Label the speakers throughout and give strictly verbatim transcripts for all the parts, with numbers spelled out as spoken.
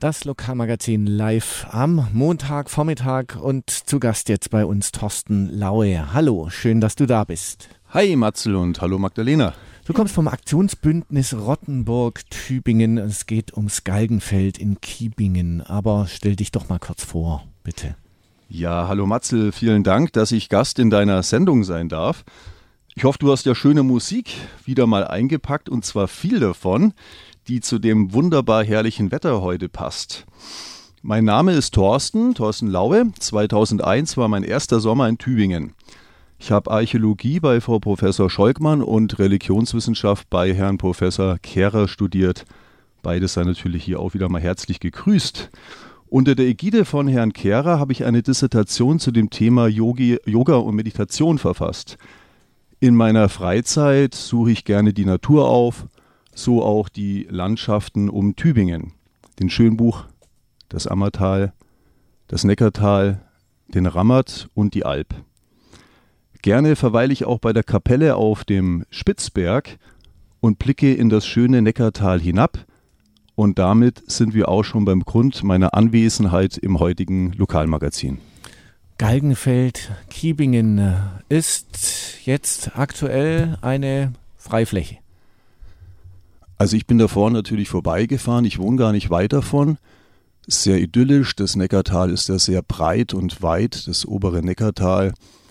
Speaker 1: Das Lokalmagazin live am Montagvormittag und zu Gast jetzt bei uns Thorsten Laue. Hallo, schön, dass du da bist.
Speaker 2: Hi Matzel und hallo Magdalena.
Speaker 1: Du kommst vom Aktionsbündnis Rottenburg-Tübingen. Es geht ums Galgenfeld in Kiebingen. Aber stell dich doch mal kurz vor, bitte.
Speaker 2: Ja, hallo Matzel, vielen Dank, dass ich Gast in deiner Sendung sein darf. Ich hoffe, du hast ja schöne Musik wieder mal eingepackt und zwar viel davon, die zu dem wunderbar herrlichen Wetter heute passt. Mein Name ist Thorsten, Thorsten Laue. zweitausendeins war mein erster Sommer in Tübingen. Ich habe Archäologie bei Frau Professor Scholkmann und Religionswissenschaft bei Herrn Professor Kehrer studiert. Beides sei natürlich hier auch wieder mal herzlich gegrüßt. Unter der Ägide von Herrn Kehrer habe ich eine Dissertation zu dem Thema Yogi, Yoga und Meditation verfasst. In meiner Freizeit suche ich gerne die Natur auf, so auch die Landschaften um Tübingen. Den Schönbuch, das Ammertal, das Neckartal, den Rammert und die Alp. Gerne verweile ich auch bei der Kapelle auf dem Spitzberg und blicke in das schöne Neckartal hinab. Und damit sind wir auch schon beim Grund meiner Anwesenheit im heutigen Lokalmagazin.
Speaker 1: Galgenfeld, Kiebingen ist jetzt aktuell eine Freifläche.
Speaker 2: Also ich bin davor natürlich vorbeigefahren, ich wohne gar nicht weit davon. Sehr idyllisch, das Neckartal ist ja sehr breit und weit, das obere Neckartal.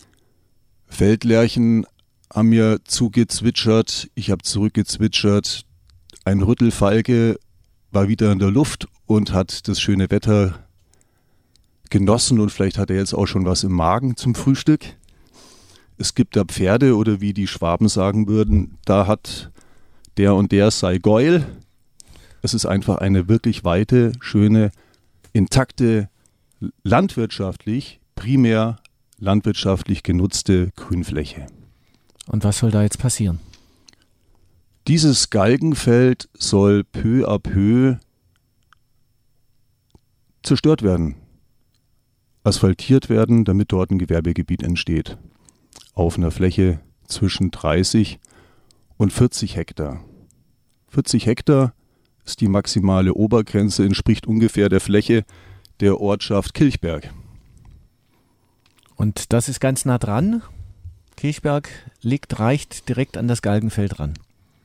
Speaker 2: Feldlerchen haben mir zugezwitschert, ich habe zurückgezwitschert. Ein Rüttelfalke war wieder in der Luft und hat das schöne Wetter genossen und vielleicht hat er jetzt auch schon was im Magen zum Frühstück. Es gibt da Pferde oder wie die Schwaben sagen würden, da hat der und der sei Geul. Es ist einfach eine wirklich weite, schöne, intakte, landwirtschaftlich, primär landwirtschaftlich genutzte Grünfläche.
Speaker 1: Und was soll da jetzt passieren?
Speaker 2: Dieses Galgenfeld soll peu à peu zerstört werden, asphaltiert werden, damit dort ein Gewerbegebiet entsteht. Auf einer Fläche zwischen dreißig und vierzig Hektar. vierzig Hektar ist die maximale Obergrenze, entspricht ungefähr der Fläche der Ortschaft Kilchberg.
Speaker 1: Und das ist ganz nah dran. Kilchberg liegt, reicht direkt an das Galgenfeld ran.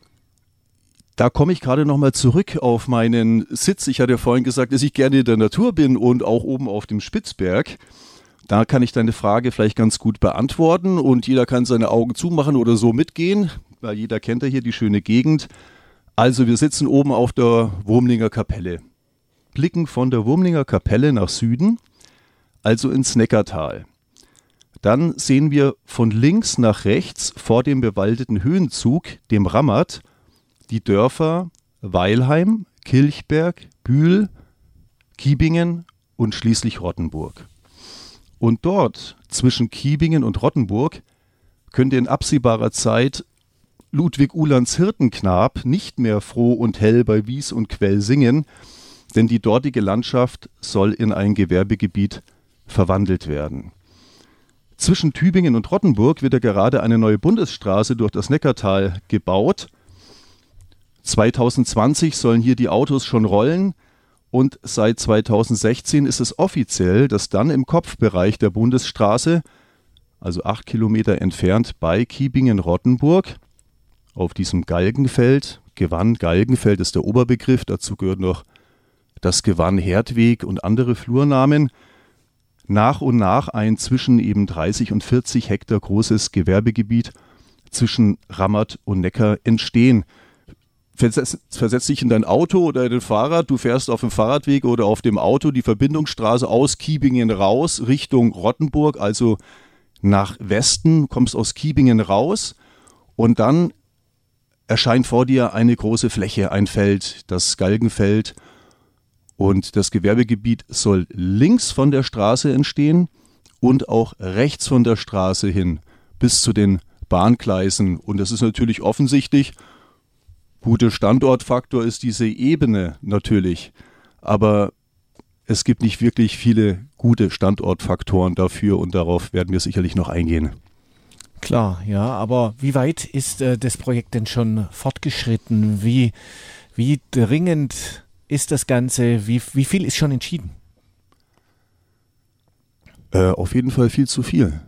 Speaker 2: Da komme ich gerade nochmal zurück auf meinen Sitz. Ich hatte ja vorhin gesagt, dass ich gerne in der Natur bin und auch oben auf dem Spitzberg. Da kann ich deine Frage vielleicht ganz gut beantworten und jeder kann seine Augen zumachen oder so mitgehen, weil jeder kennt ja hier die schöne Gegend. Also wir sitzen oben auf der Wurmlinger Kapelle, blicken von der Wurmlinger Kapelle nach Süden, also ins Neckartal. Dann sehen wir von links nach rechts vor dem bewaldeten Höhenzug, dem Rammert, die Dörfer Weilheim, Kilchberg, Bühl, Kiebingen und schließlich Rottenburg. Und dort, zwischen Kiebingen und Rottenburg, könnte in absehbarer Zeit Ludwig Uhlands Hirtenknab nicht mehr froh und hell bei Wies und Quell singen, denn die dortige Landschaft soll in ein Gewerbegebiet verwandelt werden. Zwischen Tübingen und Rottenburg wird ja gerade eine neue Bundesstraße durch das Neckartal gebaut. zweitausendzwanzig sollen hier die Autos schon rollen und seit zweitausendsechzehn ist es offiziell, dass dann im Kopfbereich der Bundesstraße, also acht Kilometer entfernt bei Kiebingen-Rottenburg, auf diesem Galgenfeld, Gewann, Galgenfeld ist der Oberbegriff, dazu gehört noch das Gewann Herdweg und andere Flurnamen, nach und nach ein zwischen eben dreißig und vierzig Hektar großes Gewerbegebiet zwischen Rammert und Neckar entstehen. Versetz, versetz dich in dein Auto oder in dein Fahrrad, du fährst auf dem Fahrradweg oder auf dem Auto die Verbindungsstraße aus Kiebingen raus Richtung Rottenburg, also nach Westen, kommst aus Kiebingen raus und dann erscheint vor dir eine große Fläche, ein Feld, das Galgenfeld. Und das Gewerbegebiet soll links von der Straße entstehen und auch rechts von der Straße hin bis zu den Bahngleisen. Und das ist natürlich offensichtlich, guter Standortfaktor ist diese Ebene natürlich. Aber es gibt nicht wirklich viele gute Standortfaktoren dafür und darauf werden wir sicherlich noch eingehen.
Speaker 1: Klar, ja, aber wie weit ist äh, das Projekt denn schon fortgeschritten? Wie, wie dringend ist das Ganze, wie, wie viel ist schon entschieden?
Speaker 2: Äh, auf jeden Fall viel zu viel.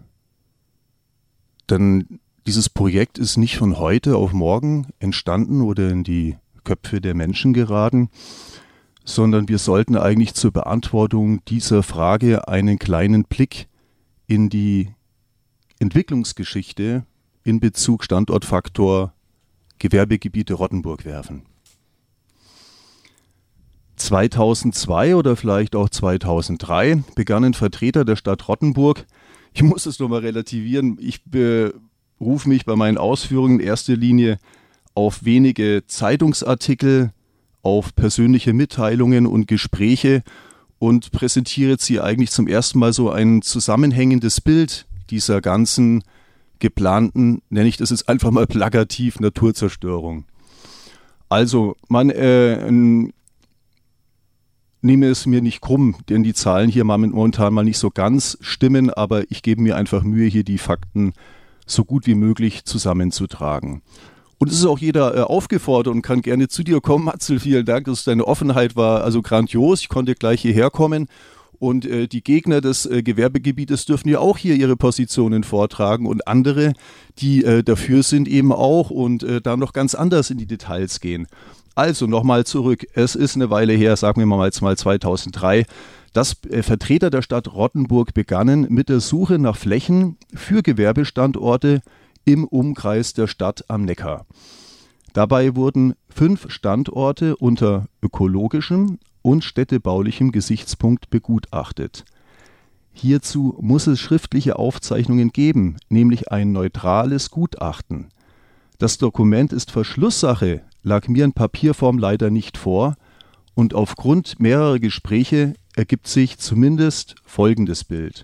Speaker 2: Denn dieses Projekt ist nicht von heute auf morgen entstanden oder in die Köpfe der Menschen geraten, sondern wir sollten eigentlich zur Beantwortung dieser Frage einen kleinen Blick in die Entwicklungsgeschichte in Bezug Standortfaktor Gewerbegebiete Rottenburg werfen. zweitausendzwei oder vielleicht auch zweitausenddrei begannen Vertreter der Stadt Rottenburg, ich muss es nochmal relativieren, ich berufe mich bei meinen Ausführungen in erster Linie auf wenige Zeitungsartikel, auf persönliche Mitteilungen und Gespräche und präsentiere jetzt hier eigentlich zum ersten Mal so ein zusammenhängendes Bild dieser ganzen geplanten, nenne ich das jetzt einfach mal plakativ, Naturzerstörung. Also man äh, nehme es mir nicht krumm, denn die Zahlen hier momentan mal nicht so ganz stimmen, aber ich gebe mir einfach Mühe, hier die Fakten so gut wie möglich zusammenzutragen. Und es ist auch jeder äh, aufgefordert und kann gerne zu dir kommen. Matzel, vielen Dank, dass deine Offenheit war also grandios. Ich konnte gleich hierher kommen. Und äh, die Gegner des äh, Gewerbegebietes dürfen ja auch hier ihre Positionen vortragen und andere, die äh, dafür sind, eben auch und äh, da noch ganz anders in die Details gehen. Also nochmal zurück. Es ist eine Weile her, sagen wir mal jetzt mal zweitausenddrei, dass äh, Vertreter der Stadt Rottenburg begannen mit der Suche nach Flächen für Gewerbestandorte im Umkreis der Stadt am Neckar. Dabei wurden fünf Standorte unter ökologischem und städtebaulichem Gesichtspunkt begutachtet. Hierzu muss es schriftliche Aufzeichnungen geben, nämlich ein neutrales Gutachten. Das Dokument ist Verschlusssache, lag mir in Papierform leider nicht vor und aufgrund mehrerer Gespräche ergibt sich zumindest folgendes Bild.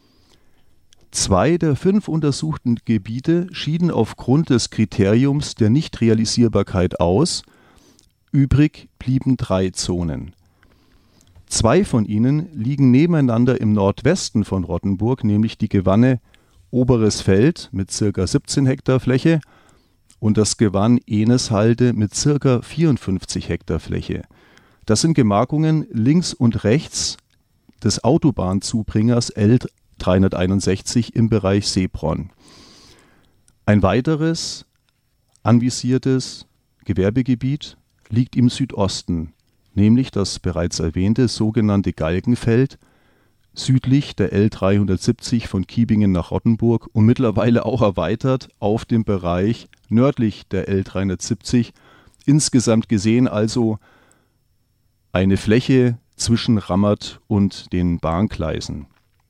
Speaker 2: Zwei der fünf untersuchten Gebiete schieden aufgrund des Kriteriums der Nichtrealisierbarkeit aus, übrig blieben drei Zonen. Zwei von ihnen liegen nebeneinander im Nordwesten von Rottenburg, nämlich die Gewanne Oberes Feld mit ca. siebzehn Hektar Fläche und das Gewann Eneshalde mit ca. vierundfünfzig Hektar Fläche. Das sind Gemarkungen links und rechts des Autobahnzubringers L dreihunderteinundsechzig im Bereich Seebronn. Ein weiteres anvisiertes Gewerbegebiet liegt im Südosten, nämlich das bereits erwähnte sogenannte Galgenfeld, südlich der L dreihundertsiebzig von Kiebingen nach Rottenburg und mittlerweile auch erweitert auf dem Bereich nördlich der L dreihundertsiebzig, insgesamt gesehen also eine Fläche zwischen Rammert und den Bahngleisen.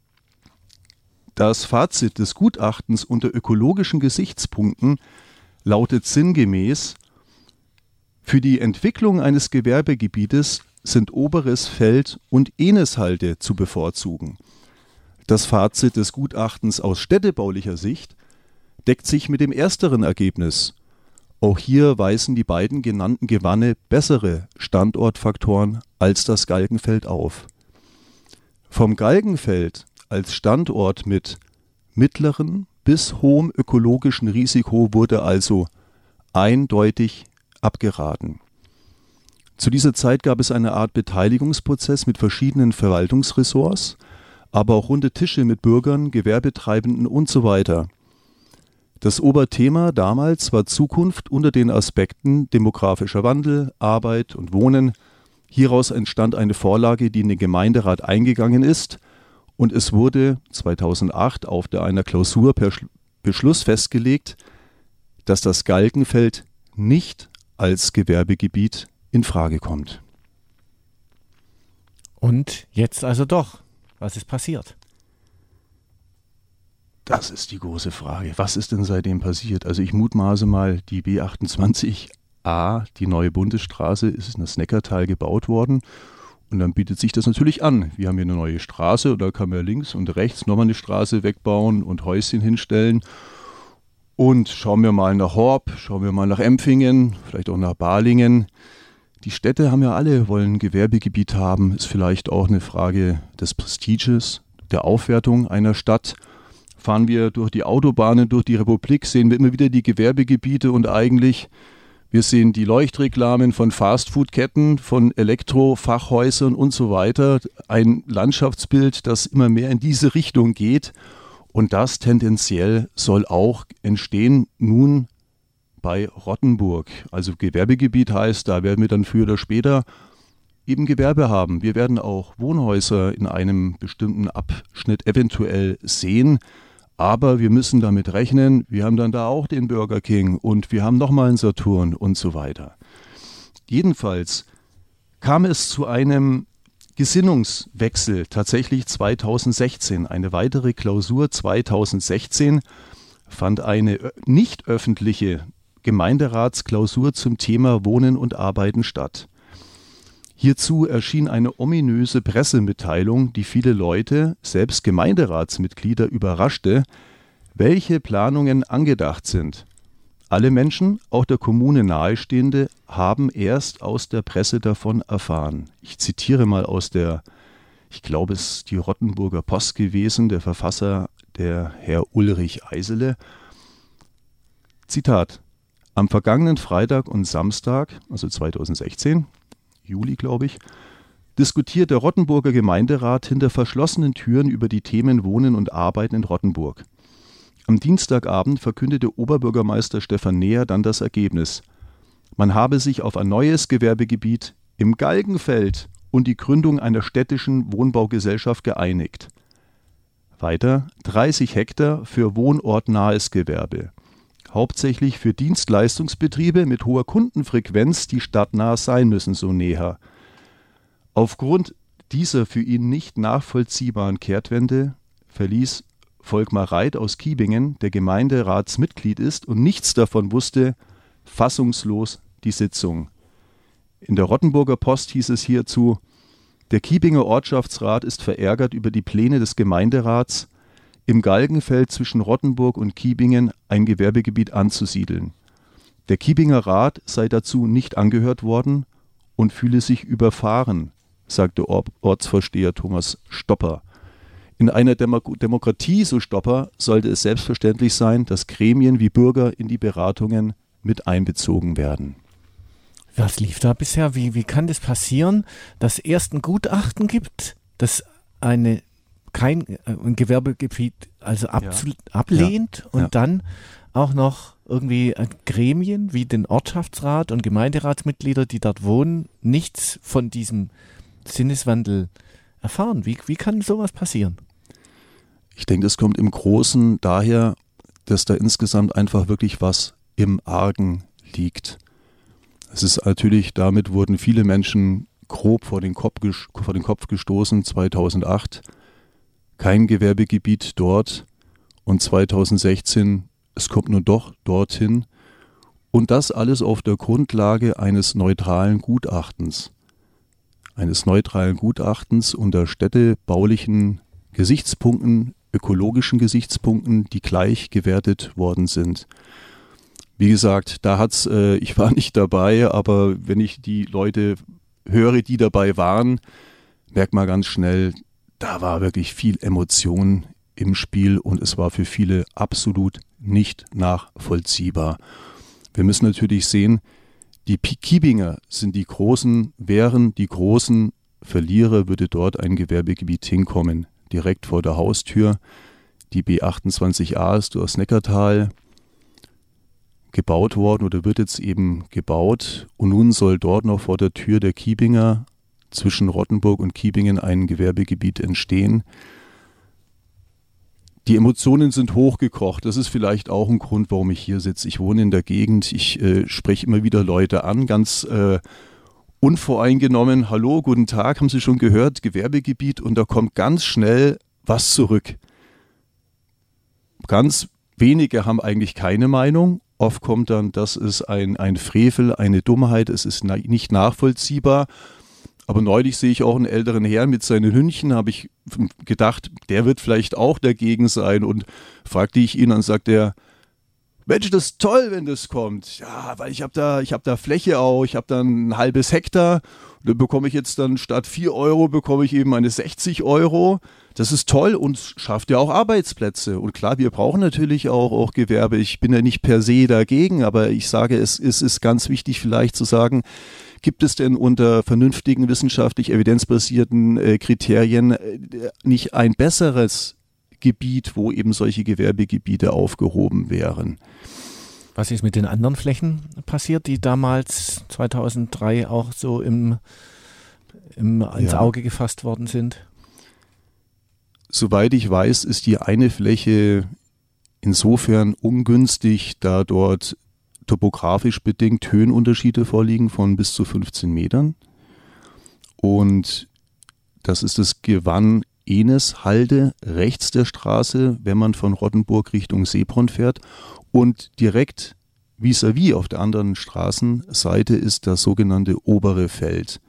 Speaker 2: Das Fazit des Gutachtens unter ökologischen Gesichtspunkten lautet sinngemäß: Für die Entwicklung eines Gewerbegebietes sind Oberes Feld und Eneshalde zu bevorzugen. Das Fazit des Gutachtens aus städtebaulicher Sicht deckt sich mit dem ersteren Ergebnis. Auch hier weisen die beiden genannten Gewanne bessere Standortfaktoren als das Galgenfeld auf. Vom Galgenfeld als Standort mit mittlerem bis hohem ökologischen Risiko wurde also eindeutig abgeraten. Zu dieser Zeit gab es eine Art Beteiligungsprozess mit verschiedenen Verwaltungsressorts, aber auch runde Tische mit Bürgern, Gewerbetreibenden und so weiter. Das Oberthema damals war Zukunft unter den Aspekten demografischer Wandel, Arbeit und Wohnen. Hieraus entstand eine Vorlage, die in den Gemeinderat eingegangen ist, und es wurde zweitausendacht auf der einer Klausur per Beschluss festgelegt, dass das Galgenfeld nicht als Gewerbegebiet in Frage kommt.
Speaker 1: Und jetzt also doch. Was ist passiert?
Speaker 2: Das ist die große Frage. Was ist denn seitdem passiert? Also ich mutmaße mal, die B achtundzwanzig a, die neue Bundesstraße, ist in das Neckartal gebaut worden. Und dann bietet sich das natürlich an. Wir haben hier eine neue Straße und da kann man links und rechts nochmal eine Straße wegbauen und Häuschen hinstellen. Und schauen wir mal nach Horb, schauen wir mal nach Empfingen, vielleicht auch nach Balingen. Die Städte haben ja alle, wollen ein Gewerbegebiet haben. Ist vielleicht auch eine Frage des Prestiges, der Aufwertung einer Stadt. Fahren wir durch die Autobahnen, durch die Republik, sehen wir immer wieder die Gewerbegebiete und eigentlich Wir sehen die Leuchtreklamen von Fastfood-Ketten, von Elektrofachhäusern und so weiter. Ein Landschaftsbild, das immer mehr in diese Richtung geht. Und das tendenziell soll auch entstehen nun bei Rottenburg. Also Gewerbegebiet heißt, da werden wir dann früher oder später eben Gewerbe haben. Wir werden auch Wohnhäuser in einem bestimmten Abschnitt eventuell sehen. Aber wir müssen damit rechnen, wir haben dann da auch den Burger King und wir haben nochmal einen Saturn und so weiter. Jedenfalls kam es zu einem Gesinnungswechsel tatsächlich zweitausendsechzehn. Eine weitere Klausur zweitausendsechzehn fand eine nicht öffentliche Gemeinderatsklausur zum Thema Wohnen und Arbeiten statt. Hierzu erschien eine ominöse Pressemitteilung, die viele Leute, selbst Gemeinderatsmitglieder, überraschte, welche Planungen angedacht sind. Alle Menschen, auch der Kommune nahestehende, haben erst aus der Presse davon erfahren. Ich zitiere mal aus der, ich glaube es ist die Rottenburger Post gewesen, der Verfasser, der Herr Ulrich Eisele. Zitat: Am vergangenen Freitag und Samstag, also zweitausendsechzehn, Juli, glaube ich, diskutiert der Rottenburger Gemeinderat hinter verschlossenen Türen über die Themen Wohnen und Arbeiten in Rottenburg. Am Dienstagabend verkündete Oberbürgermeister Stefan Neher dann das Ergebnis. Man habe sich auf ein neues Gewerbegebiet im Galgenfeld und die Gründung einer städtischen Wohnbaugesellschaft geeinigt. Weiter dreißig Hektar für wohnortnahes Gewerbe. Hauptsächlich für Dienstleistungsbetriebe mit hoher Kundenfrequenz, die stadtnah sein müssen, so Neher. Aufgrund dieser für ihn nicht nachvollziehbaren Kehrtwende verließ Volkmar Reit aus Kiebingen, der Gemeinderatsmitglied ist und nichts davon wusste, fassungslos die Sitzung. In der Rottenburger Post hieß es hierzu: Der Kiebinger Ortschaftsrat ist verärgert über die Pläne des Gemeinderats, im Galgenfeld zwischen Rottenburg und Kiebingen ein Gewerbegebiet anzusiedeln. Der Kiebinger Rat sei dazu nicht angehört worden und fühle sich überfahren, sagte Ortsvorsteher Thomas Stopper. In einer Demo- Demokratie, so Stopper, sollte es selbstverständlich sein, dass Gremien wie Bürger in die Beratungen mit einbezogen werden.
Speaker 1: Was lief da bisher? Wie, wie kann das passieren, dass es erst ein Gutachten gibt, das eine kein ein Gewerbegebiet also absolut ja. ablehnt ja. und ja. dann auch noch irgendwie Gremien wie den Ortschaftsrat und Gemeinderatsmitglieder, die dort wohnen, nichts von diesem Sinneswandel erfahren. Wie, wie kann sowas passieren?
Speaker 2: Ich denke, das kommt im Großen daher, dass da insgesamt einfach wirklich was im Argen liegt. Es ist natürlich, damit wurden viele Menschen grob vor den Kopf, vor den Kopf gestoßen, zweitausendacht. Kein Gewerbegebiet dort und zweitausendsechzehn, es kommt nur doch dorthin. Und das alles auf der Grundlage eines neutralen Gutachtens. Eines neutralen Gutachtens unter städtebaulichen Gesichtspunkten, ökologischen Gesichtspunkten, die gleich gewertet worden sind. Wie gesagt, da hat's, äh, ich war nicht dabei, aber wenn ich die Leute höre, die dabei waren, merkt man ganz schnell, da war wirklich viel Emotion im Spiel und es war für viele absolut nicht nachvollziehbar. Wir müssen natürlich sehen, die Kiebinger sind die großen, wären die großen Verlierer, würde dort ein Gewerbegebiet hinkommen, direkt vor der Haustür. Die B achtundzwanzig a ist durchs Neckartal gebaut worden oder wird jetzt eben gebaut und nun soll dort noch vor der Tür der Kiebinger zwischen Rottenburg und Kiebingen ein Gewerbegebiet entstehen. Die Emotionen sind hochgekocht. Das ist vielleicht auch ein Grund, warum ich hier sitze. Ich wohne in der Gegend. Ich äh, spreche immer wieder Leute an, ganz äh, unvoreingenommen. Hallo, guten Tag, haben Sie schon gehört? Gewerbegebiet. Und da kommt ganz schnell was zurück. Ganz wenige haben eigentlich keine Meinung. Oft kommt dann, das ist ein, ein Frevel, eine Dummheit, es ist na- nicht nachvollziehbar. Aber neulich sehe ich auch einen älteren Herrn mit seinen Hündchen, habe ich gedacht, der wird vielleicht auch dagegen sein und fragte ich ihn, dann sagt er, Mensch, das ist toll, wenn das kommt. Ja, weil ich habe da, ich habe da Fläche auch, ich habe da ein halbes Hektar. Da bekomme ich jetzt dann statt vier Euro, bekomme ich eben eine sechzig Euro. Das ist toll und schafft ja auch Arbeitsplätze. Und klar, wir brauchen natürlich auch, auch Gewerbe. Ich bin ja nicht per se dagegen, aber ich sage, es, es ist ganz wichtig vielleicht zu sagen, gibt es denn unter vernünftigen, wissenschaftlich evidenzbasierten äh, Kriterien äh, nicht ein besseres Gebiet, wo eben solche Gewerbegebiete aufgehoben wären?
Speaker 1: Was ist mit den anderen Flächen passiert, die damals zweitausenddrei auch so im, im, ins
Speaker 2: Ja.
Speaker 1: Auge gefasst worden sind?
Speaker 2: Soweit ich weiß, ist die eine Fläche insofern ungünstig, da dort topografisch bedingt Höhenunterschiede vorliegen von bis zu fünfzehn Metern. Und das ist das Gewann Eneshalde rechts der Straße, wenn man von Rottenburg Richtung Seebronn fährt. Und direkt vis-à-vis auf der anderen Straßenseite ist das sogenannte obere Feld.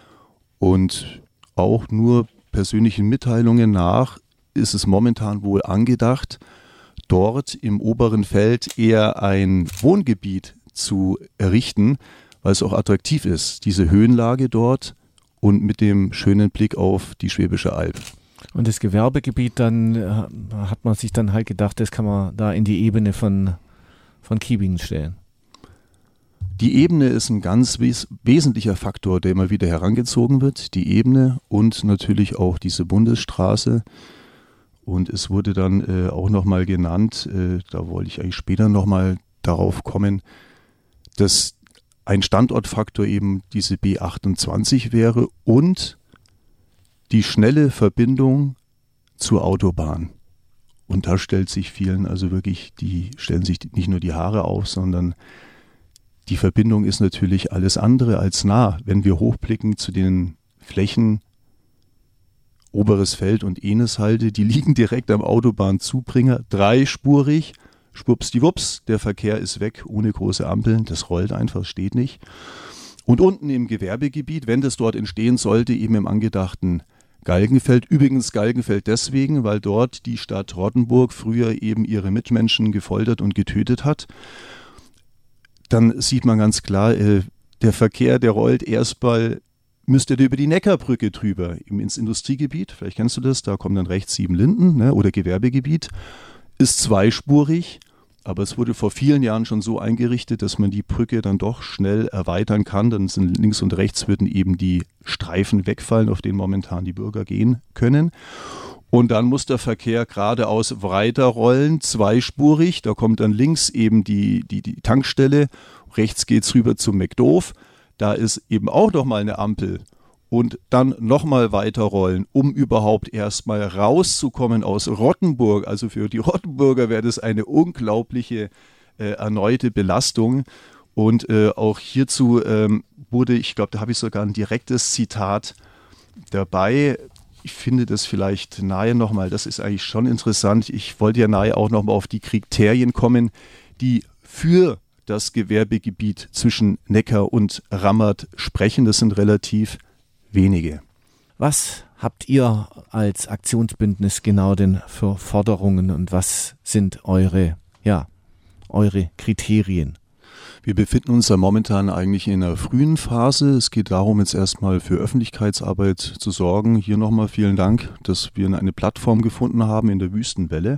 Speaker 2: Und auch nur persönlichen Mitteilungen nach ist es momentan wohl angedacht, dort im oberen Feld eher ein Wohngebiet zu errichten, weil es auch attraktiv ist, diese Höhenlage dort und mit dem schönen Blick auf die Schwäbische Alb.
Speaker 1: Und das Gewerbegebiet, dann äh, hat man sich dann halt gedacht, das kann man da in die Ebene von, von Kiebingen stellen.
Speaker 2: Die Ebene ist ein ganz wes- wesentlicher Faktor, der immer wieder herangezogen wird. Die Ebene und natürlich auch diese Bundesstraße. Und es wurde dann äh, auch nochmal genannt, äh, da wollte ich eigentlich später nochmal darauf kommen, dass ein Standortfaktor eben diese B achtundzwanzig wäre und die schnelle Verbindung zur Autobahn. Und da stellt sich vielen also wirklich, die stellen sich nicht nur die Haare auf, sondern die Verbindung ist natürlich alles andere als nah. Wenn wir hochblicken zu den Flächen Oberes Feld und Eneshalde, die liegen direkt am Autobahnzubringer, dreispurig, schwuppsdiwupps, der Verkehr ist weg, ohne große Ampeln, das rollt einfach, steht nicht. Und unten im Gewerbegebiet, wenn das dort entstehen sollte, eben im angedachten Galgenfeld, übrigens Galgenfeld deswegen, weil dort die Stadt Rottenburg früher eben ihre Mitmenschen gefoltert und getötet hat, dann sieht man ganz klar, äh, der Verkehr, der rollt erstmal, müsste der über die Neckarbrücke drüber, eben ins Industriegebiet, vielleicht kennst du das, da kommen dann rechts Siebenlinden, ne, oder Gewerbegebiet, ist zweispurig, aber es wurde vor vielen Jahren schon so eingerichtet, dass man die Brücke dann doch schnell erweitern kann, dann sind links und rechts würden eben die Streifen wegfallen, auf denen momentan die Bürger gehen können. Und dann muss der Verkehr geradeaus weiter rollen, zweispurig. Da kommt dann links eben die, die, die Tankstelle, rechts geht es rüber zum McDoof. Da ist eben auch nochmal eine Ampel. Und dann nochmal weiter rollen, um überhaupt erstmal rauszukommen aus Rottenburg. Also für die Rottenburger wäre das eine unglaubliche äh, erneute Belastung. Und äh, auch hierzu ähm, wurde, ich glaube, da habe ich sogar ein direktes Zitat dabei. Ich finde das vielleicht nahe nochmal, das ist eigentlich schon interessant. Ich wollte ja nahe auch nochmal auf die Kriterien kommen, die für das Gewerbegebiet zwischen Neckar und Rammert sprechen. Das sind relativ wenige.
Speaker 1: Was habt ihr als Aktionsbündnis genau denn für Forderungen und was sind eure, ja, eure Kriterien?
Speaker 2: Wir befinden uns ja momentan eigentlich in einer frühen Phase. Es geht darum, jetzt erstmal für Öffentlichkeitsarbeit zu sorgen. Hier nochmal vielen Dank, dass wir eine Plattform gefunden haben in der Wüstenwelle.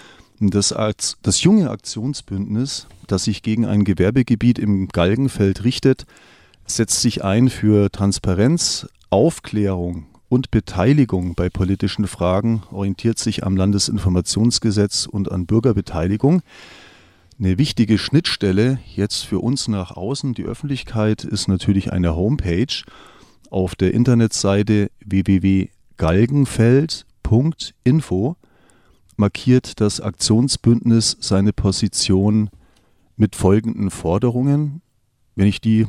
Speaker 2: Das, als, das junge Aktionsbündnis, das sich gegen ein Gewerbegebiet im Galgenfeld richtet, setzt sich ein für Transparenz, Aufklärung und Beteiligung bei politischen Fragen, orientiert sich am Landesinformationsgesetz und an Bürgerbeteiligung. Eine wichtige Schnittstelle jetzt für uns nach außen, die Öffentlichkeit, ist natürlich eine Homepage auf der Internetseite w w w punkt galgenfeld punkt info markiert das Aktionsbündnis seine Position mit folgenden Forderungen. Wenn ich die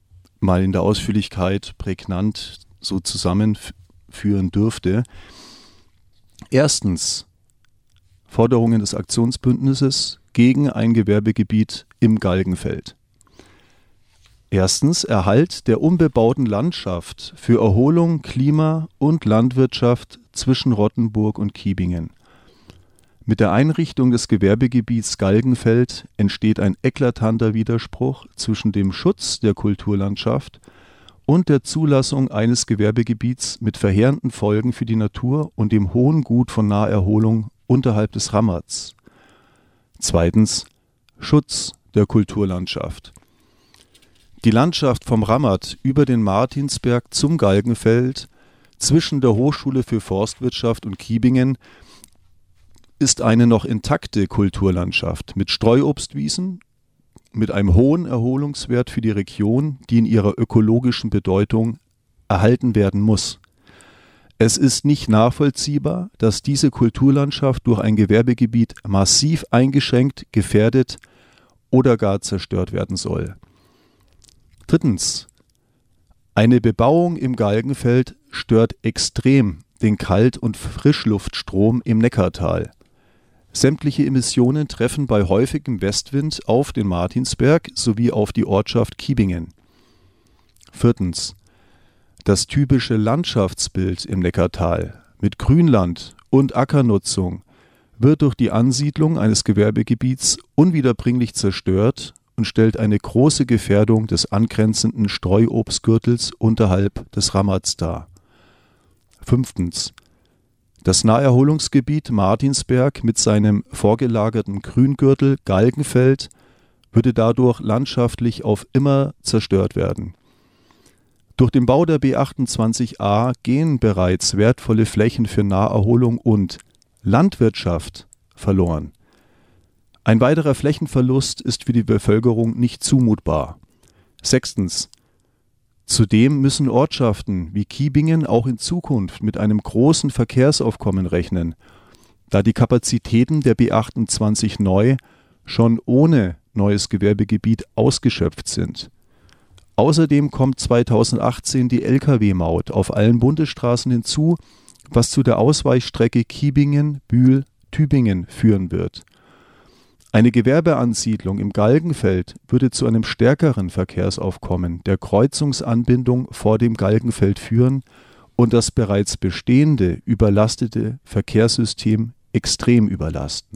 Speaker 2: mal in der Ausführlichkeit prägnant so zusammenführen dürfte. Erstens, Forderungen des Aktionsbündnisses gegen ein Gewerbegebiet im Galgenfeld. Erstens, Erhalt der unbebauten Landschaft für Erholung, Klima und Landwirtschaft zwischen Rottenburg und Kiebingen. Mit der Einrichtung des Gewerbegebiets Galgenfeld entsteht ein eklatanter Widerspruch zwischen dem Schutz der Kulturlandschaft und der Zulassung eines Gewerbegebiets mit verheerenden Folgen für die Natur und dem hohen Gut von Naherholung unterhalb des Rammerts. Zweitens Schutz der Kulturlandschaft. Die Landschaft vom Rammert über den Martinsberg zum Galgenfeld zwischen der Hochschule für Forstwirtschaft und Kiebingen ist eine noch intakte Kulturlandschaft mit Streuobstwiesen, mit einem hohen Erholungswert für die Region, die in ihrer ökologischen Bedeutung erhalten werden muss. Es ist nicht nachvollziehbar, dass diese Kulturlandschaft durch ein Gewerbegebiet massiv eingeschränkt, gefährdet oder gar zerstört werden soll. Drittens. Eine Bebauung im Galgenfeld stört extrem den Kalt- und Frischluftstrom im Neckartal. Sämtliche Emissionen treffen bei häufigem Westwind auf den Martinsberg sowie auf die Ortschaft Kiebingen. Viertens. Das typische Landschaftsbild im Neckartal mit Grünland und Ackernutzung wird durch die Ansiedlung eines Gewerbegebiets unwiederbringlich zerstört und stellt eine große Gefährdung des angrenzenden Streuobstgürtels unterhalb des Rammerts dar. Fünftens. Das Naherholungsgebiet Martinsberg mit seinem vorgelagerten Grüngürtel Galgenfeld würde dadurch landschaftlich auf immer zerstört werden. Durch den Bau der B achtundzwanzig a gehen bereits wertvolle Flächen für Naherholung und Landwirtschaft verloren. Ein weiterer Flächenverlust ist für die Bevölkerung nicht zumutbar. Sechstens. Zudem müssen Ortschaften wie Kiebingen auch in Zukunft mit einem großen Verkehrsaufkommen rechnen, da die Kapazitäten der B achtundzwanzig neu schon ohne neues Gewerbegebiet ausgeschöpft sind. Außerdem kommt zweitausendachtzehn die L K W-Maut auf allen Bundesstraßen hinzu, was zu der Ausweichstrecke Kiebingen-Bühl-Tübingen führen wird. Eine Gewerbeansiedlung im Galgenfeld würde zu einem stärkeren Verkehrsaufkommen der Kreuzungsanbindung vor dem Galgenfeld führen und das bereits bestehende überlastete Verkehrssystem extrem überlasten.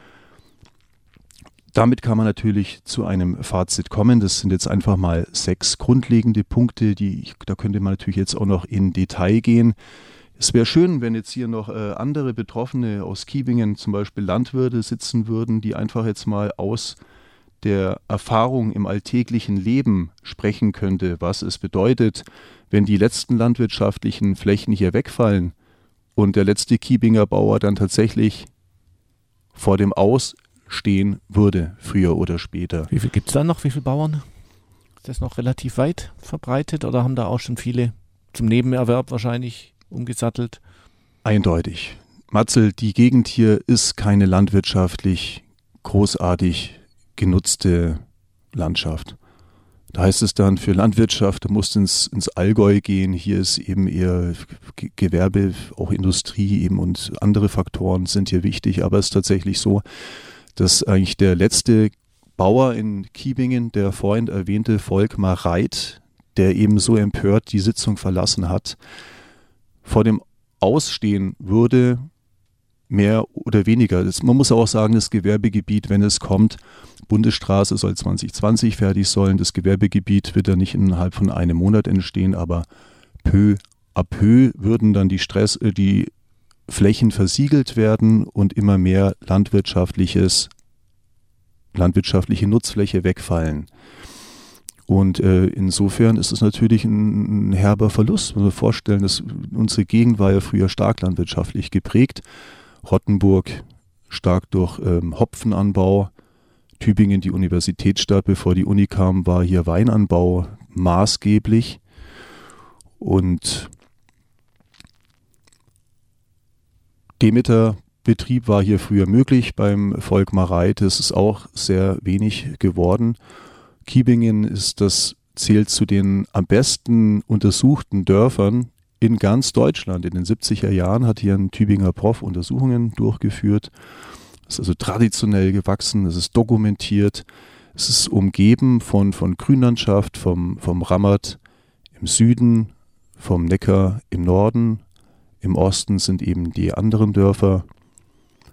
Speaker 2: Damit kann man natürlich zu einem Fazit kommen. Das sind jetzt einfach mal sechs grundlegende Punkte, die ich, da könnte man natürlich jetzt auch noch in Detail gehen. Es wäre schön, wenn jetzt hier noch äh, andere Betroffene aus Kiebingen, zum Beispiel Landwirte, sitzen würden, die einfach jetzt mal aus der Erfahrung im alltäglichen Leben sprechen könnte, was es bedeutet, wenn die letzten landwirtschaftlichen Flächen hier wegfallen und der letzte Kiebinger Bauer dann tatsächlich vor dem Aus stehen würde, früher oder später.
Speaker 1: Wie viel gibt es da noch? Wie viele Bauern? Ist das noch relativ weit verbreitet oder haben da auch schon viele zum Nebenerwerb wahrscheinlich umgesattelt?
Speaker 2: Eindeutig. Matzel, die Gegend hier ist keine landwirtschaftlich großartig genutzte Landschaft. Da heißt es dann, für Landwirtschaft, du musst ins, ins Allgäu gehen, hier ist eben eher G- Gewerbe, auch Industrie eben und andere Faktoren sind hier wichtig, aber es ist tatsächlich so, dass eigentlich der letzte Bauer in Kiebingen, der vorhin erwähnte Volkmar Reit, der eben so empört die Sitzung verlassen hat, vor dem Ausstehen würde, mehr oder weniger. Das, man muss auch sagen, das Gewerbegebiet, wenn es kommt, Bundesstraße soll zwanzig zwanzig fertig sollen, das Gewerbegebiet wird dann nicht innerhalb von einem Monat entstehen, aber peu à peu würden dann die, Stress, äh, die Flächen versiegelt werden und immer mehr landwirtschaftliches, landwirtschaftliche Nutzfläche wegfallen. Und äh, insofern ist es natürlich ein, ein herber Verlust. Wenn wir vorstellen, dass unsere Gegend war ja früher stark landwirtschaftlich geprägt. Rottenburg stark durch ähm, Hopfenanbau. Tübingen, die Universitätsstadt, bevor die Uni kam, war hier Weinanbau maßgeblich. Und Demeterbetrieb war hier früher möglich. Beim Volkmar Reit ist es auch sehr wenig geworden. Kiebingen ist das, zählt zu den am besten untersuchten Dörfern in ganz Deutschland. In den siebziger Jahren hat hier ein Tübinger Prof Untersuchungen durchgeführt. Es ist also traditionell gewachsen, es ist dokumentiert, es ist umgeben von, von Grünlandschaft, vom, vom Rammert im Süden, vom Neckar im Norden. Im Osten sind eben die anderen Dörfer.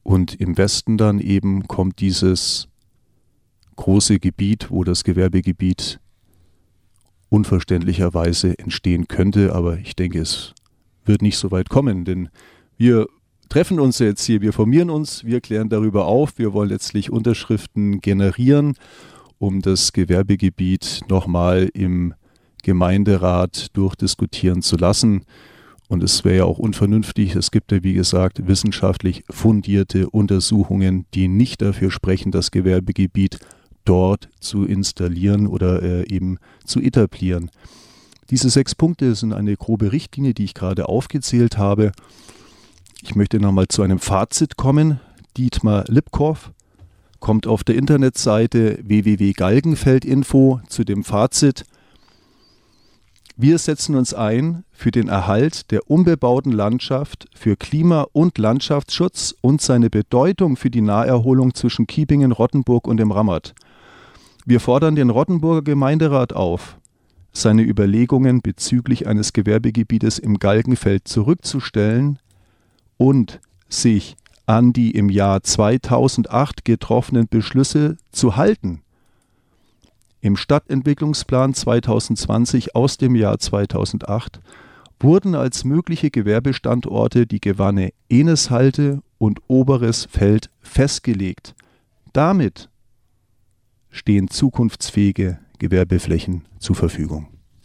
Speaker 2: Und im Westen dann eben kommt dieses große Gebiet, wo das Gewerbegebiet unverständlicherweise entstehen könnte. Aber ich denke, es wird nicht so weit kommen, denn wir treffen uns jetzt hier, wir formieren uns, wir klären darüber auf, wir wollen letztlich Unterschriften generieren, um das Gewerbegebiet nochmal im Gemeinderat durchdiskutieren zu lassen. Und es wäre ja auch unvernünftig, es gibt ja wie gesagt wissenschaftlich fundierte Untersuchungen, die nicht dafür sprechen, das Gewerbegebiet dort zu installieren oder äh, eben zu etablieren. Diese sechs Punkte sind eine grobe Richtlinie, die ich gerade aufgezählt habe. Ich möchte nochmal zu einem Fazit kommen. Dietmar Lipkow kommt auf der Internetseite w w w punkt galgenfeldinfo zu dem Fazit: Wir setzen uns ein für den Erhalt der unbebauten Landschaft, für Klima- und Landschaftsschutz und seine Bedeutung für die Naherholung zwischen Kiebingen, Rottenburg und dem Rammert. Wir fordern den Rottenburger Gemeinderat auf, seine Überlegungen bezüglich eines Gewerbegebietes im Galgenfeld zurückzustellen und sich an die im Jahr zweitausendacht getroffenen Beschlüsse zu halten. Im Stadtentwicklungsplan zweitausendzwanzig aus dem Jahr zweitausendacht wurden als mögliche Gewerbestandorte die Gewanne Eneshalte und Oberes Feld festgelegt. Damit stehen zukunftsfähige Gewerbeflächen zur Verfügung.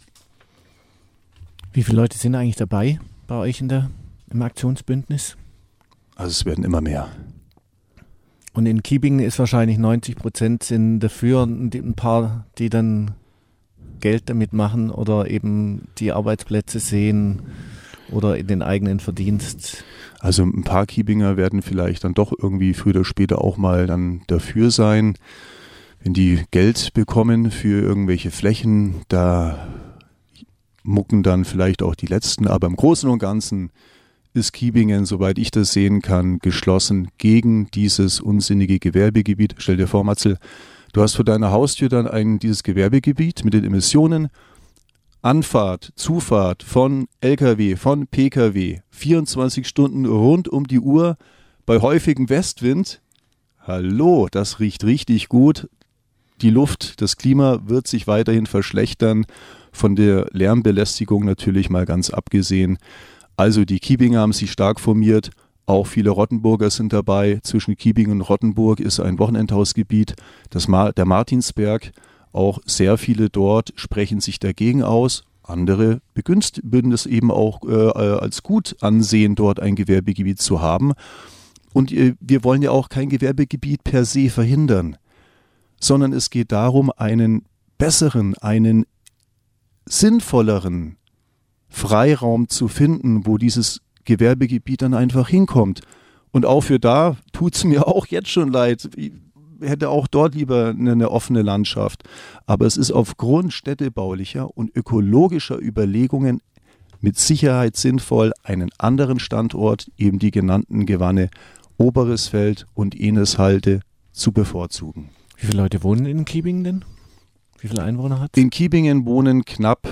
Speaker 1: Wie viele Leute sind eigentlich dabei bei euch in der, im Aktionsbündnis?
Speaker 2: Also es werden immer mehr.
Speaker 1: Und in Kiebingen ist wahrscheinlich neunzig Prozent sind dafür und ein paar, die dann Geld damit machen oder eben die Arbeitsplätze sehen oder in den eigenen Verdienst.
Speaker 2: Also ein paar Kiebinger werden vielleicht dann doch irgendwie früher oder später auch mal dann dafür sein, wenn die Geld bekommen für irgendwelche Flächen, da mucken dann vielleicht auch die Letzten, aber im Großen und Ganzen ist Kiebingen, soweit ich das sehen kann, geschlossen gegen dieses unsinnige Gewerbegebiet. Stell dir vor, Matzel, du hast vor deiner Haustür dann ein, dieses Gewerbegebiet mit den Emissionen, Anfahrt, Zufahrt von L K W, von P K W, vierundzwanzig Stunden rund um die Uhr bei häufigem Westwind. Hallo, das riecht richtig gut. Die Luft, das Klima wird sich weiterhin verschlechtern, von der Lärmbelästigung natürlich mal ganz abgesehen. Also die Kiebinger haben sich stark formiert, auch viele Rottenburger sind dabei. Zwischen Kiebingen und Rottenburg ist ein Wochenendhausgebiet, das Ma- der Martinsberg. Auch sehr viele dort sprechen sich dagegen aus. Andere begünst- würden es eben auch äh, als gut ansehen, dort ein Gewerbegebiet zu haben. Und äh, wir wollen ja auch kein Gewerbegebiet per se verhindern, sondern es geht darum, einen besseren, einen sinnvolleren Freiraum zu finden, wo dieses Gewerbegebiet dann einfach hinkommt. Und auch für da tut es mir auch jetzt schon leid. Ich hätte auch dort lieber eine, eine offene Landschaft. Aber es ist aufgrund städtebaulicher und ökologischer Überlegungen mit Sicherheit sinnvoll, einen anderen Standort, eben die genannten Gewanne Oberes Feld und Eneshalte, zu bevorzugen.
Speaker 1: Wie viele Leute wohnen in Kiebingen denn? Wie viele Einwohner hat es?
Speaker 2: In Kiebingen wohnen knapp,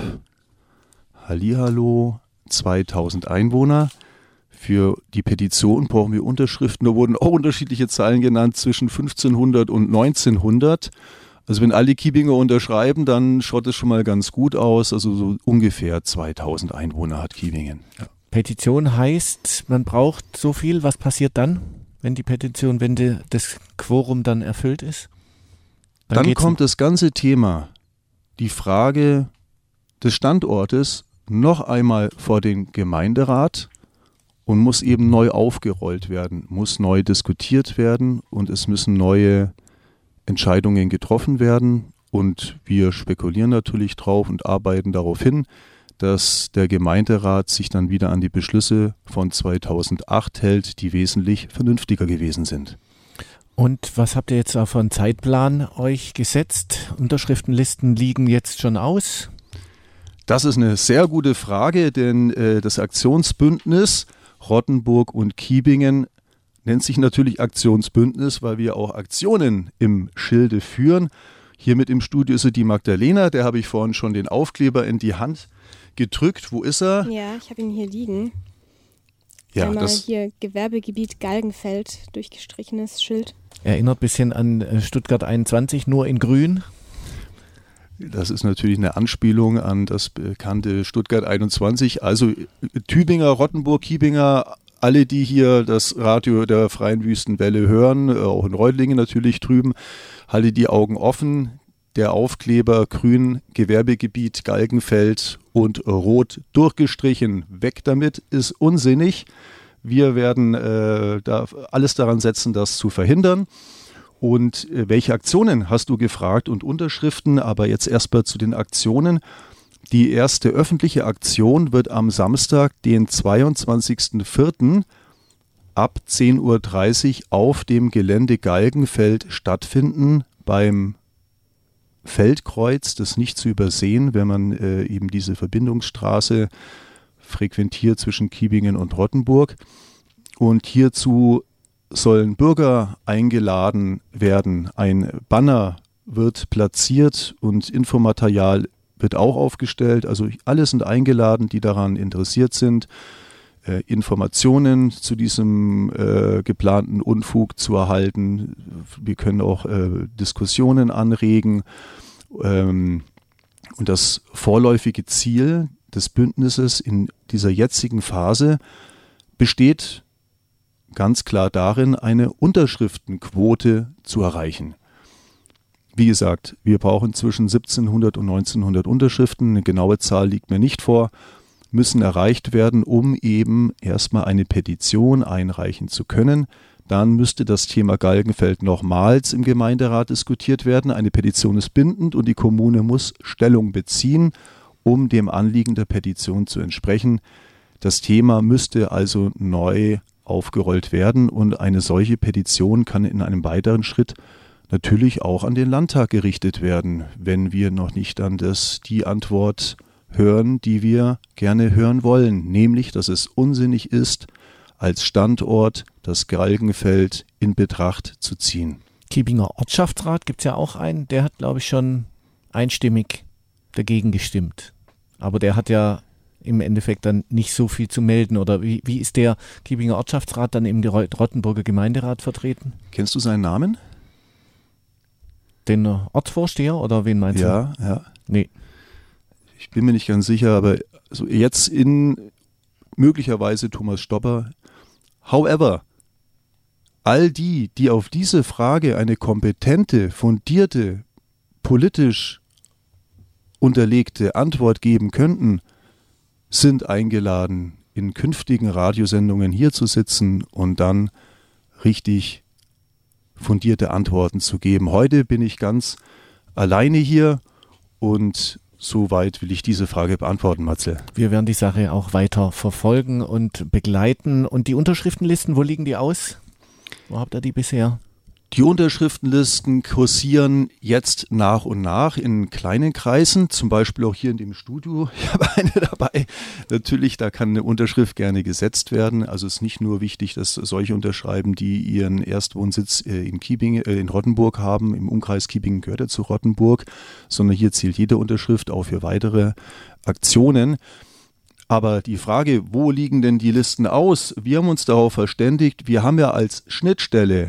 Speaker 2: hallihallo, zweitausend Einwohner. Für die Petition brauchen wir Unterschriften. Da wurden auch unterschiedliche Zahlen genannt, zwischen fünfzehnhundert und neunzehnhundert. Also wenn alle Kiebinger unterschreiben, dann schaut es schon mal ganz gut aus. Also so ungefähr zweitausend Einwohner hat Kiebingen. Ja.
Speaker 1: Petition heißt, man braucht so viel. Was passiert dann, wenn die Petition, wenn die, das Quorum dann erfüllt ist?
Speaker 2: Dann, dann kommt das ganze Thema, die Frage des Standortes, noch einmal vor den Gemeinderat und muss eben neu aufgerollt werden, muss neu diskutiert werden und es müssen neue Entscheidungen getroffen werden. Und wir spekulieren natürlich drauf und arbeiten darauf hin, dass der Gemeinderat sich dann wieder an die Beschlüsse von zweitausendacht hält, die wesentlich vernünftiger gewesen sind.
Speaker 1: Und was habt ihr jetzt auf einen Zeitplan euch gesetzt? Unterschriftenlisten liegen jetzt schon aus?
Speaker 2: Das ist eine sehr gute Frage, denn äh, das Aktionsbündnis Rottenburg und Kiebingen nennt sich natürlich Aktionsbündnis, weil wir auch Aktionen im Schilde führen. Hier mit im Studio ist die Magdalena, der habe ich vorhin schon den Aufkleber in die Hand gedrückt. Wo ist er?
Speaker 3: Ja, ich habe ihn hier liegen. Ja, einmal das hier Gewerbegebiet Galgenfeld, durchgestrichenes Schild.
Speaker 1: Erinnert ein bisschen an Stuttgart einundzwanzig, nur in grün.
Speaker 2: Das ist natürlich eine Anspielung an das bekannte Stuttgart einundzwanzig. Also Tübinger, Rottenburg, Kiebinger, alle, die hier das Radio der Freien Wüstenwelle hören, auch in Reutlingen natürlich drüben, halte die Augen offen. Der Aufkleber grün, Gewerbegebiet Galgenfeld und rot durchgestrichen. Weg damit, ist unsinnig. Wir werden äh, da alles daran setzen, das zu verhindern. Und äh, welche Aktionen hast du gefragt und Unterschriften? Aber jetzt erstmal zu den Aktionen. Die erste öffentliche Aktion wird am Samstag, den zweiundzwanzigsten vierten ab zehn Uhr dreißig auf dem Gelände Galgenfeld stattfinden, beim Feldkreuz, das nicht zu übersehen, wenn man äh, eben diese Verbindungsstraße frequentiert zwischen Kiebingen und Rottenburg. Und hierzu sollen Bürger eingeladen werden. Ein Banner wird platziert und Infomaterial wird auch aufgestellt. Also alle sind eingeladen, die daran interessiert sind, äh, Informationen zu diesem äh, geplanten Unfug zu erhalten. Wir können auch äh, Diskussionen anregen. Ähm, und das vorläufige Ziel des Bündnisses in dieser jetzigen Phase besteht ganz klar darin, eine Unterschriftenquote zu erreichen. Wie gesagt, wir brauchen zwischen siebzehnhundert und neunzehnhundert Unterschriften, eine genaue Zahl liegt mir nicht vor, müssen erreicht werden, um eben erstmal eine Petition einreichen zu können. Dann müsste das Thema Galgenfeld nochmals im Gemeinderat diskutiert werden. Eine Petition ist bindend und die Kommune muss Stellung beziehen, um dem Anliegen der Petition zu entsprechen. Das Thema müsste also neu aufgerollt werden und eine solche Petition kann in einem weiteren Schritt natürlich auch an den Landtag gerichtet werden, wenn wir noch nicht an das, die Antwort hören, die wir gerne hören wollen, nämlich, dass es unsinnig ist, als Standort das Galgenfeld in Betracht zu ziehen.
Speaker 1: Kiebinger Ortschaftsrat gibt es ja auch einen, der hat, glaube ich, schon einstimmig dagegen gestimmt. Aber der hat ja im Endeffekt dann nicht so viel zu melden. Oder wie, wie ist der Kiebinger Ortschaftsrat dann im Rottenburger Gemeinderat vertreten?
Speaker 2: Kennst du seinen Namen?
Speaker 1: Den Ortsvorsteher oder wen meinst
Speaker 2: ja,
Speaker 1: du?
Speaker 2: Ja, ja.
Speaker 1: Nee.
Speaker 2: Ich bin mir nicht ganz sicher, aber also jetzt in möglicherweise Thomas Stopper. However, all die, die auf diese Frage eine kompetente, fundierte, politisch unterlegte Antwort geben könnten, sind eingeladen, in künftigen Radiosendungen hier zu sitzen und dann richtig fundierte Antworten zu geben. Heute bin ich ganz alleine hier und soweit will ich diese Frage beantworten, Matze.
Speaker 1: Wir werden die Sache auch weiter verfolgen und begleiten. Und die Unterschriftenlisten, wo liegen die aus? Wo habt ihr die bisher?
Speaker 2: Die Unterschriftenlisten kursieren jetzt nach und nach in kleinen Kreisen, zum Beispiel auch hier in dem Studio. Ich habe eine dabei. Natürlich, da kann eine Unterschrift gerne gesetzt werden. Also es ist nicht nur wichtig, dass solche unterschreiben, die ihren Erstwohnsitz in Kiebingen, in Rottenburg haben. Im Umkreis Kiebingen gehört er zu Rottenburg, sondern hier zählt jede Unterschrift auch für weitere Aktionen. Aber die Frage, wo liegen denn die Listen aus? Wir haben uns darauf verständigt, wir haben ja als Schnittstelle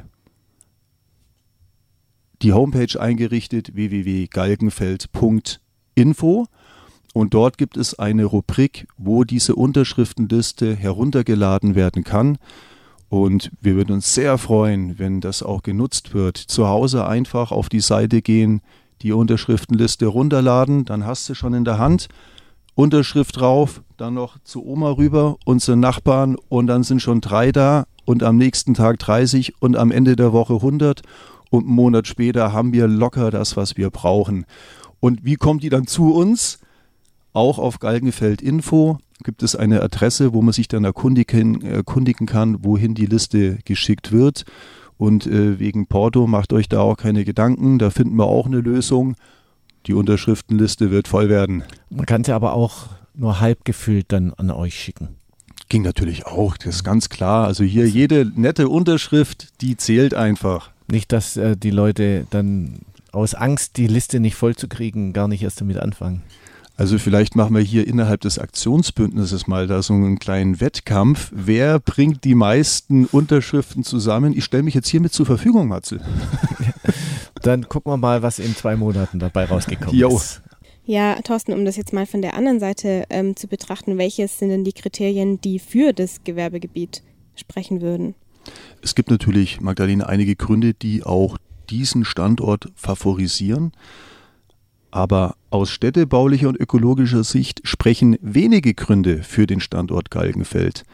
Speaker 2: die Homepage eingerichtet, w w w punkt galgenfeld punkt info, und dort gibt es eine Rubrik, wo diese Unterschriftenliste heruntergeladen werden kann, und wir würden uns sehr freuen, wenn das auch genutzt wird. Zu Hause einfach auf die Seite gehen, die Unterschriftenliste runterladen, dann hast du schon in der Hand, Unterschrift drauf, dann noch zu Oma rüber, unsere Nachbarn, und dann sind schon drei da und am nächsten Tag dreißig und am Ende der Woche hundert. Und einen Monat später haben wir locker das, was wir brauchen. Und wie kommt die dann zu uns? Auch auf Galgenfeld Info gibt es eine Adresse, wo man sich dann erkundigen, erkundigen kann, wohin die Liste geschickt wird. Und äh, wegen Porto macht euch da auch keine Gedanken, da finden wir auch eine Lösung. Die Unterschriftenliste wird voll werden.
Speaker 1: Man kann sie aber auch nur halb gefüllt dann an euch schicken.
Speaker 2: Ging natürlich auch, das ist ganz klar. Also hier jede nette Unterschrift, die zählt einfach.
Speaker 1: Nicht, dass äh, die Leute dann aus Angst, die Liste nicht voll zu kriegen, gar nicht erst damit anfangen.
Speaker 2: Also vielleicht machen wir hier innerhalb des Aktionsbündnisses mal da so einen kleinen Wettkampf. Wer bringt die meisten Unterschriften zusammen? Ich stelle mich jetzt hiermit zur Verfügung, Matzel.
Speaker 1: Dann gucken wir mal, was in zwei Monaten dabei rausgekommen
Speaker 2: jo.
Speaker 1: ist.
Speaker 3: Ja, Thorsten, um das jetzt mal von der anderen Seite ähm, zu betrachten, welches sind denn die Kriterien, die für das Gewerbegebiet sprechen würden?
Speaker 2: Es gibt natürlich, Magdalena, einige Gründe, die auch diesen Standort favorisieren. Aber aus städtebaulicher und ökologischer Sicht sprechen wenige Gründe für den Standort Galgenfeld.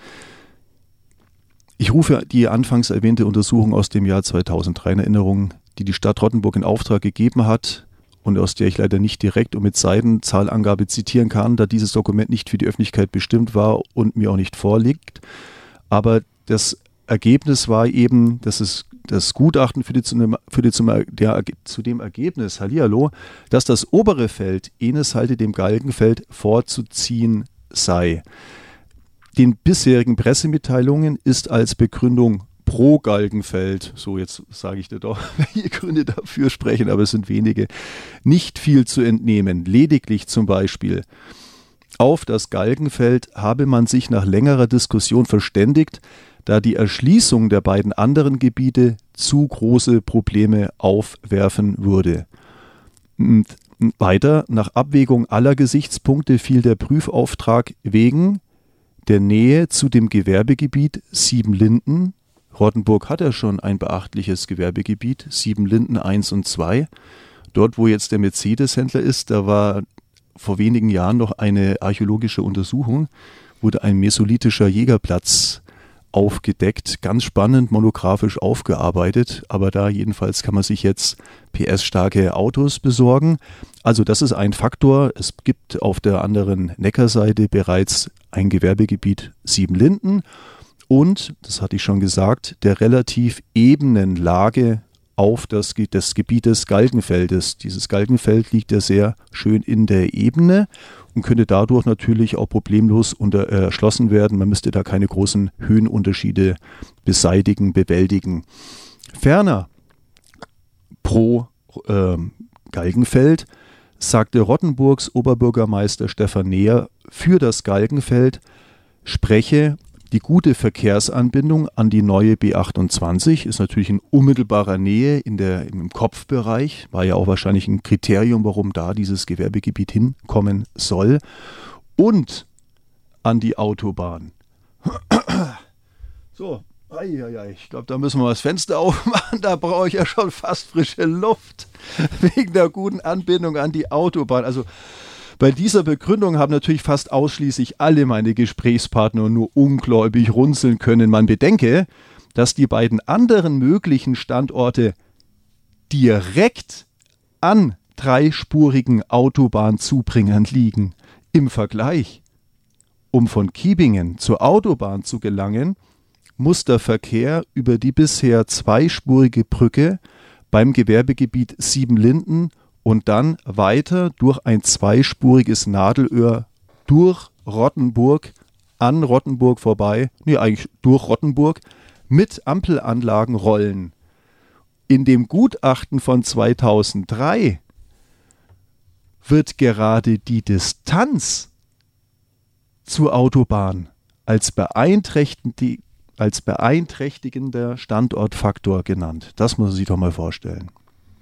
Speaker 2: Ich rufe die anfangs erwähnte Untersuchung aus dem Jahr zweitausenddrei in Erinnerung, die die Stadt Rottenburg in Auftrag gegeben hat und aus der ich leider nicht direkt und mit Seitenzahlangabe zitieren kann, da dieses Dokument nicht für die Öffentlichkeit bestimmt war und mir auch nicht vorliegt. Aber das Ergebnis war eben, dass es das Gutachten führte zu dem, führte zum, der, zu dem Ergebnis, hallihallo, dass das obere Feld, enes halte dem Galgenfeld, vorzuziehen sei. Den bisherigen Pressemitteilungen ist als Begründung pro Galgenfeld, so jetzt sage ich dir doch, welche Gründe dafür sprechen, aber es sind wenige, nicht viel zu entnehmen. Lediglich zum Beispiel, auf das Galgenfeld habe man sich nach längerer Diskussion verständigt, da die Erschließung der beiden anderen Gebiete zu große Probleme aufwerfen würde. Und weiter, nach Abwägung aller Gesichtspunkte fiel der Prüfauftrag wegen der Nähe zu dem Gewerbegebiet Siebenlinden. Rottenburg hat ja schon ein beachtliches Gewerbegebiet, Siebenlinden eins und zwei. Dort, wo jetzt der Mercedes-Händler ist, da war vor wenigen Jahren noch eine archäologische Untersuchung, wurde ein mesolithischer Jägerplatz aufgedeckt, ganz spannend, monografisch aufgearbeitet, aber da jedenfalls kann man sich jetzt P S-starke Autos besorgen. Also das ist ein Faktor. Es gibt auf der anderen Neckarseite bereits ein Gewerbegebiet Siebenlinden und, das hatte ich schon gesagt, der relativ ebenen Lage auf das, des Gebietes Galgenfeldes. Dieses Galgenfeld liegt ja sehr schön in der Ebene und könnte dadurch natürlich auch problemlos unter, äh, erschlossen werden. Man müsste da keine großen Höhenunterschiede beseitigen, bewältigen. Ferner, pro äh, Galgenfeld sagte Rottenburgs Oberbürgermeister Stefan Neher, für das Galgenfeld spreche die gute Verkehrsanbindung an die neue B achtundzwanzig, ist natürlich in unmittelbarer Nähe in der, im Kopfbereich, war ja auch wahrscheinlich ein Kriterium, warum da dieses Gewerbegebiet hinkommen soll, und an die Autobahn. So, ai, ai, ai. Ich glaube, da müssen wir das Fenster aufmachen, da brauche ich ja schon fast frische Luft, wegen der guten Anbindung an die Autobahn. Also bei dieser Begründung haben natürlich fast ausschließlich alle meine Gesprächspartner nur ungläubig runzeln können. Man bedenke, dass die beiden anderen möglichen Standorte direkt an dreispurigen Autobahnzubringern liegen. Im Vergleich, um von Kiebingen zur Autobahn zu gelangen, muss der Verkehr über die bisher zweispurige Brücke beim Gewerbegebiet Siebenlinden und dann weiter durch ein zweispuriges Nadelöhr durch Rottenburg, an Rottenburg vorbei, nee, eigentlich durch Rottenburg, mit Ampelanlagen rollen. In dem Gutachten von zweitausenddrei wird gerade die Distanz zur Autobahn als beeinträchtigend, als beeinträchtigender Standortfaktor genannt. Das muss man sich doch mal vorstellen.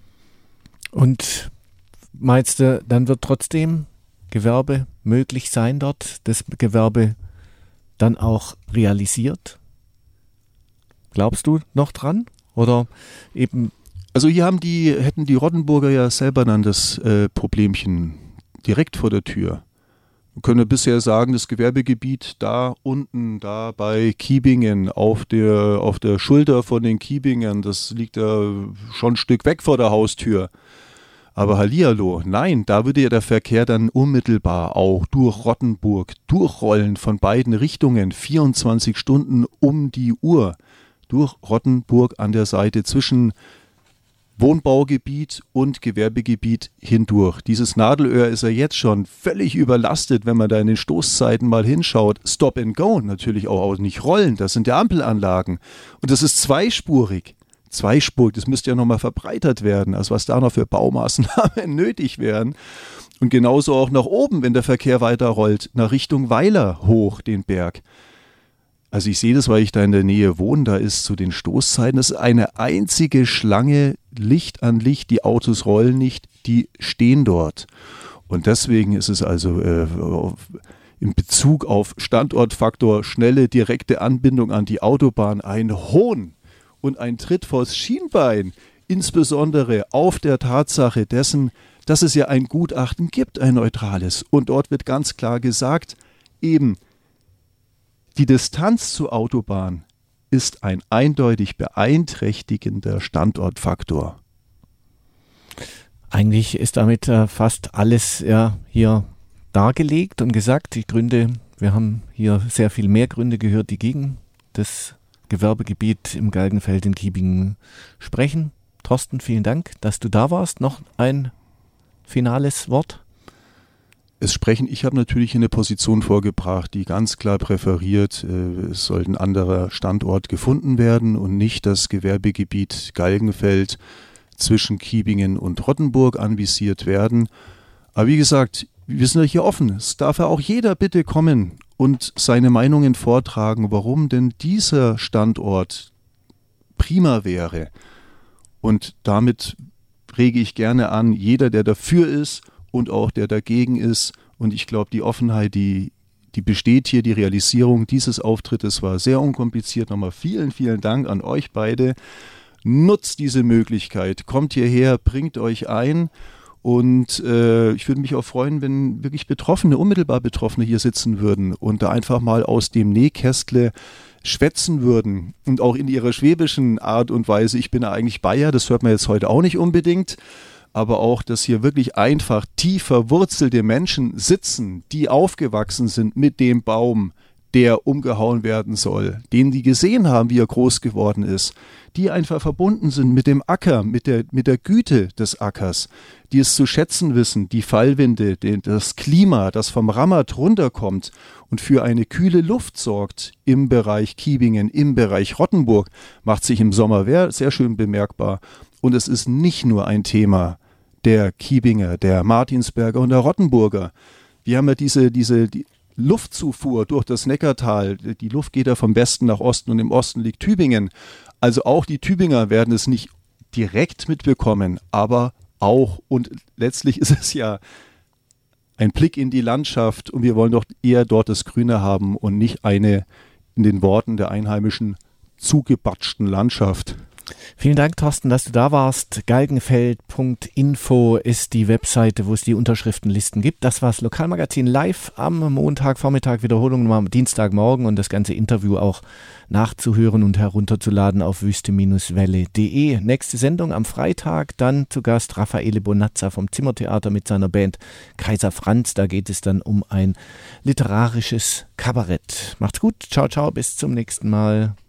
Speaker 1: Und meinst du, dann wird trotzdem Gewerbe möglich sein dort, das Gewerbe dann auch realisiert? Glaubst du noch dran? Oder eben?
Speaker 2: Also hier haben die, hätten die Rottenburger ja selber dann das äh, Problemchen direkt vor der Tür. Wir können bisher sagen, das Gewerbegebiet da unten, da bei Kiebingen, auf der, auf der Schulter von den Kiebingern, das liegt da schon ein Stück weg vor der Haustür. Aber hallihallo, nein, da würde ja der Verkehr dann unmittelbar auch durch Rottenburg durchrollen von beiden Richtungen, vierundzwanzig Stunden um die Uhr, durch Rottenburg an der Seite zwischen Wohnbaugebiet und Gewerbegebiet hindurch. Dieses Nadelöhr ist ja jetzt schon völlig überlastet, wenn man da in den Stoßzeiten mal hinschaut. Stop and go, natürlich auch nicht rollen, das sind ja Ampelanlagen. Und das ist zweispurig. zweispurig, das müsste ja nochmal verbreitert werden, also was da noch für Baumaßnahmen nötig wären. Und genauso auch nach oben, wenn der Verkehr weiterrollt, nach Richtung Weiler hoch den Berg. Also ich sehe das, weil ich da in der Nähe wohne, da ist zu den Stoßzeiten, das ist eine einzige Schlange, Licht an Licht, die Autos rollen nicht, die stehen dort. Und deswegen ist es also äh, in Bezug auf Standortfaktor, schnelle, direkte Anbindung an die Autobahn ein Hohn und ein Tritt vors Schienbein, insbesondere auf der Tatsache dessen, dass es ja ein Gutachten gibt, ein neutrales. Und dort wird ganz klar gesagt, eben die Distanz zur Autobahn ist ein eindeutig beeinträchtigender Standortfaktor.
Speaker 1: Eigentlich ist damit äh, fast alles ja, hier dargelegt und gesagt. Die Gründe, wir haben hier sehr viel mehr Gründe gehört, die gegen das Gewerbegebiet im Galgenfeld in Kiebingen sprechen. Thorsten, vielen Dank, dass du da warst. Noch ein finales Wort?
Speaker 2: Es sprechen, ich habe natürlich eine Position vorgebracht, die ganz klar präferiert, äh, es sollte ein anderer Standort gefunden werden und nicht das Gewerbegebiet Galgenfeld zwischen Kiebingen und Rottenburg anvisiert werden. Aber wie gesagt, wir sind ja hier offen. Es darf ja auch jeder bitte kommen und seine Meinungen vortragen, warum denn dieser Standort prima wäre. Und damit rege ich gerne an, jeder, der dafür ist, und auch der dagegen ist. Und ich glaube, die Offenheit, die, die besteht hier, die Realisierung dieses Auftrittes war sehr unkompliziert. Nochmal vielen, vielen Dank an euch beide. Nutzt diese Möglichkeit, kommt hierher, bringt euch ein. Und äh, ich würde mich auch freuen, wenn wirklich Betroffene, unmittelbar Betroffene hier sitzen würden und da einfach mal aus dem Nähkästle schwätzen würden. Und auch in ihrer schwäbischen Art und Weise. Ich bin eigentlich Bayer, das hört man jetzt heute auch nicht unbedingt. Aber auch, dass hier wirklich einfach tief verwurzelte Menschen sitzen, die aufgewachsen sind mit dem Baum, der umgehauen werden soll, den die gesehen haben, wie er groß geworden ist, die einfach verbunden sind mit dem Acker, mit der, mit der Güte des Ackers, die es zu schätzen wissen, die Fallwinde, den, das Klima, das vom Rammert runterkommt und für eine kühle Luft sorgt im Bereich Kiebingen, im Bereich Rottenburg, macht sich im Sommer sehr schön bemerkbar. Und es ist nicht nur ein Thema der Kiebinger, der Martinsberger und der Rottenburger. Wir haben ja diese, diese die Luftzufuhr durch das Neckartal. Die Luft geht ja vom Westen nach Osten und im Osten liegt Tübingen. Also auch die Tübinger werden es nicht direkt mitbekommen, aber auch. Und letztlich ist es ja ein Blick in die Landschaft und wir wollen doch eher dort das Grüne haben und nicht eine, in den Worten der Einheimischen, zugebatschten Landschaft.
Speaker 1: Vielen Dank, Thorsten, dass du da warst. galgenfeld punkt info ist die Webseite, wo es die Unterschriftenlisten gibt. Das war das Lokalmagazin live am Montagvormittag, Wiederholung am Dienstagmorgen und das ganze Interview auch nachzuhören und herunterzuladen auf wüste Welle punkt de. Nächste Sendung am Freitag, dann zu Gast Raffaele Bonazza vom Zimmertheater mit seiner Band Kaiser Franz. Da geht es dann um ein literarisches Kabarett. Macht's gut, ciao, ciao, bis zum nächsten Mal.